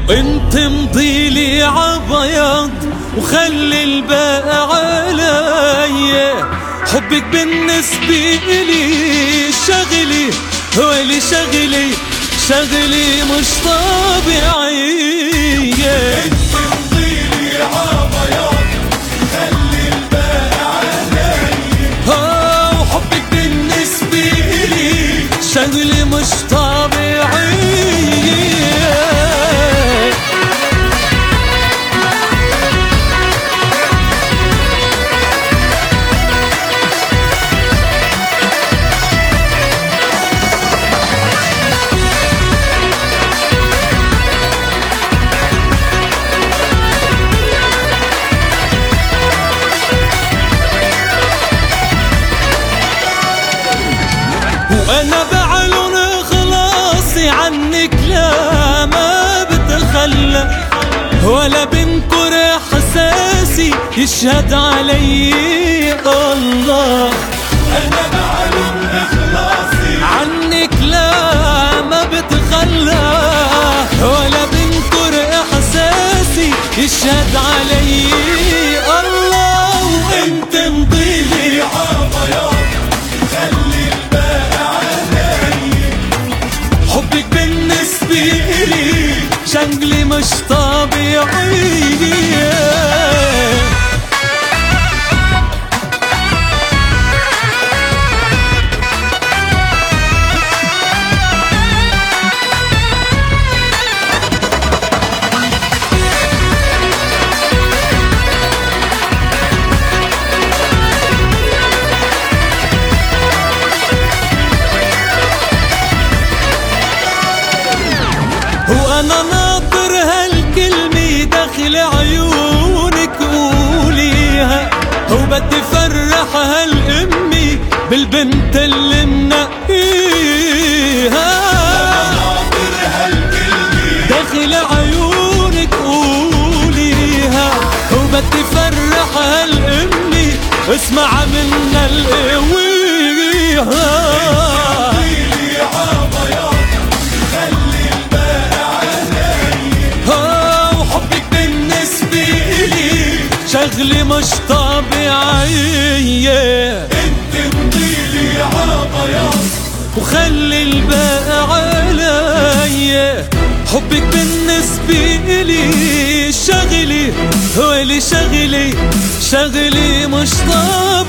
انت مضيلي عبياض وخلي الباقي عليا. حبك بالنسبة إلي شغلي، هو اللي شغلي مش طبيعي. انت مضيلي عبياض خلي الباقي عليا. وحبك بالنسبة إلي شغلي مش طبيعي. وانا بعلن خلاصي عنك لا ما بتخلى، ولا بنكر احساسي يشهد علي الله. انا بعلن خلاصي عنك لا ما بتخلى، ولا بنكر احساسي يشهد علي الله. انت مضيلي عبياض خلي الباقي عليا. حبك بالنسبة إلي شغلي مش طبيعي. وانا ناطر هالكلمة داخل عيونك قوليها، وبدي فرح هالامي بالبنت اللي منقيها. ناطر هالكلمة داخل عيونك قوليها، وبدي فرح هالامي اسمع منا القويها. شغلي مش طبيعي. انت مضيلي عبياض وخلي الباقي عليا. حبك بالنسبة إلي شغلي، هو اللي شغلي مش طبيعي.